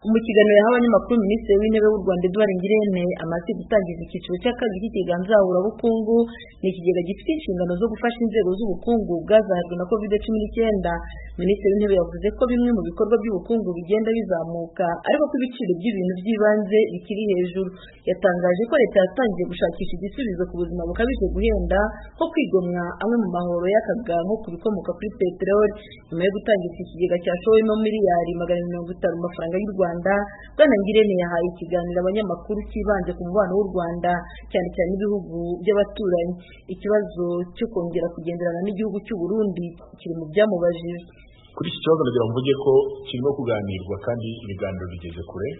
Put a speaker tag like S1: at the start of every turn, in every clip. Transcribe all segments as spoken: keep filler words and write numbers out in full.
S1: Mu kiganiro yahawe abanyamakuru, Minisitiri w'Intebe w'u Rwanda Edouard Ngirente amaze gutangiza icyiciro cya kabiri cy'ikigega nzahurabukungu. Ni ikigega gifite inshingano zo gufasha inzego z'ubukungu bwazahajwe na covid cumi n'icyenda. Minisitiri w'Intebe yavuze ko bimwe mu bikorwa by'ubukungu bigenda bizamuka ariko ko ibiciro by'ibintu by'ibanze bikiri hejuru. Yatangaje ko leta yatangiye gushakisha igisubizo ku buzima bukabije guhenda nko kwigomwa amwe mu mahoro y'akaga nko ku bikomoka kuri peteroli. Nyuma yo gutangiza iki kigega cyashowemo miliyari magana mirongo itanu mu mafaranga y'u Rwanda, Bwana Ngirente yahaye ikiganiro abanyamakuru kibanze ku mubano w'u Rwanda cyane cyane ibihugu by'abaturanyi. Ikibazo cyo kongera kugenderana n'igihugu cy'u Burundi kiri mu byamubajije.
S2: Kuri iki kibazo nagira mvuge ko kirimo kuganirwa kandi ibiganiro bigeze kure.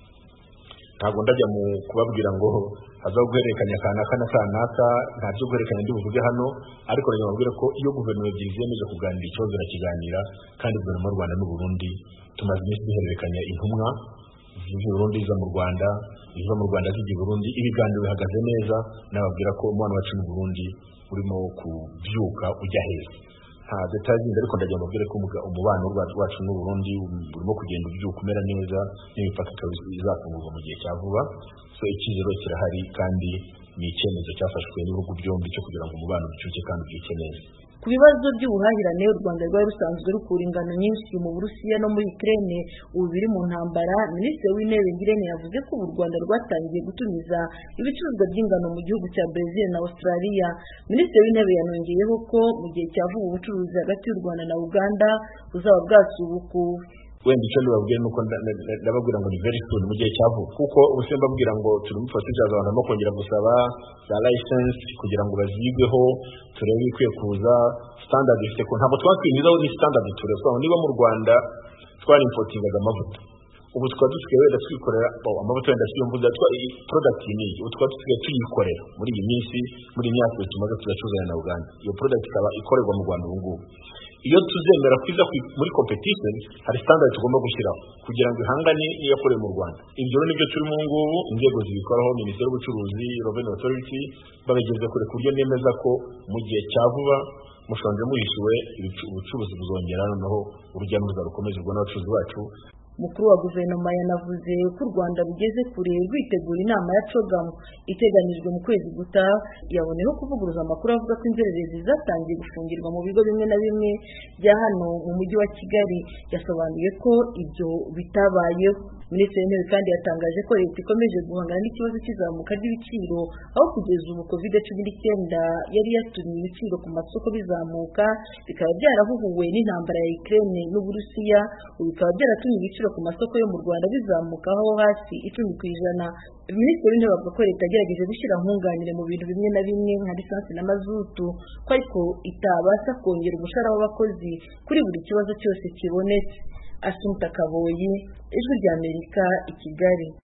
S2: Ntabwo ndajya mu kubabwira ngo hazaguhererekanya kanaka na kanaka, nta byo guhererekanya ndi buvuge hano, ariko nagira mubwire ko iyo guverinoma ebyiri ziyemeje kuganira ikibazo barakiganira, kandi guverinoma y'u Rwanda n'u Burundi tumaze iminsi duhererekanya intumwa ziva i Burundi ziza mu Rwanda, iziva mu Rwanda zijya i Burundi. Ibiganiro bihagaze neza, nababwira ko umubano wacu n'u Burundi urimo kubyuka ujya heza. Nta details zindi, ariko ndagira mubwire ko umubano wacu n'u Burundi urimo kugenda ubyuka umera neza, n'imipaka izafungurwa mu gihe cya vuba. So icyizero kirahari kandi ni icyemezo cyafashwe n'ibihugu byombi cyo kugira ngo umubano ubyuke kandi ubyuke neza.
S1: Ku bibazo by'ubuhahirane, u Rwanda rwari rusanzwe rukura ingano nyinshi mu Burusiya no muri Ukraine ubu biri mu ntambara. Minisitiri w'Intebe Ngirente yavuze ko u Rwanda rwatangiye gutumiza ibicuruzwa by'ingano mu gihugu cya Brazil na Australia. Minisitiri w'Intebe yanongeyeho ko mu gihe cya vuba ubucuruzi hagati y'u Rwanda na Uganda buzaba bwasubukuwe.
S2: Wenda icyo ndababwira nuko ndababwira ngo ni very soon mu gihe cyavuga, kuko ubuse mbabwira ngo turi mu process y'abantu no kongera gusaba za license kugira ngo bazigweho turebe ikwiye kuza standard ifite ko ntabwo twakwinjiza ni standard tureba. Niba mu Rwanda twari importingaga amavuta, ubu twaba dusigaye wenda twikorera amavuta wenda siyumvuza twa product ni ubu twaba dusigaye tuyikorera muri iyi minsi, muri imyaka tumaze tugacuzanya na Uganda. Iyo product ikaba ikorerwa mu Rwanda ubu ngubu. Iyo tuzemera kwiza muri competition, hari standard tugomba gushyiraho kugira ngo ihangane n'iyakorewe mu Rwanda. Ibyo nibyo turi mu ngubu, inzego zibikoraho, Minisiteri y'Ubucuruzi, Revenue Authority babigeze kure ku buryo nemeza ko mu gihe cya vuba mushonje muhishiwe ubucuruzi buzongera, noneho urujya n'uruza rukomeza ubwo n'abacuruzi bacu.
S1: Mukuru wa guverinoma yanavuze ko u Rwanda rugeze kure rwitegura inama ya CHOGM iteganijwe mu kwezi gutaha. Yaboneyeho kuvuguruza amakuru avuga ko inzererezi zatangiye gufungirwa mu bigo bimwe na bimwe bya hano mu mujyi wa Kigali. Yasobanuye ko ibyo bitabayeho. Minisitiri w'Intebe kandi yatangaje ko leta ikomeje guhangana n'ikibazo cy'izamuka ry'ibiciro, aho kugeza ubu covid cumi n'icyenda yari yatumye ibiciro ku masoko bizamuka, bikaba byarahuhuwe n'intambara ya Ukraine n'Uburusiya. Ubu bikaba byaratumye ibiciro ku masoko yo mu Rwanda bizamukaho hasi icumi ku ijana. Minisitiri w'Intebe avuga ko leta yagerageje gushyira nkunganire mu bintu bimwe na bimwe nka lisansi na mazutu, ko ariko itabasha kongera umushahara w'abakozi kuri buri kibazo cyose kibonetse. Assumpta Kaboyi, Ijwi ry'Amerika, i Kigali.